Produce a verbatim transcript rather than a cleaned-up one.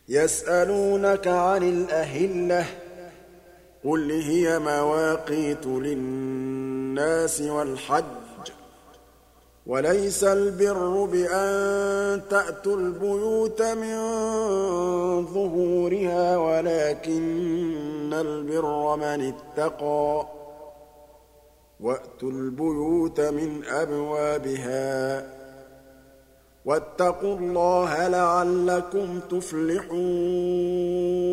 يسألونك عن الأهلة قل هي مواقيت للناس والحج وليس البر بأن تأتوا البيوت من ظهورها ولكن البر من اتقى وأتوا البيوت من أبوابها واتقوا الله لعلكم تفلحون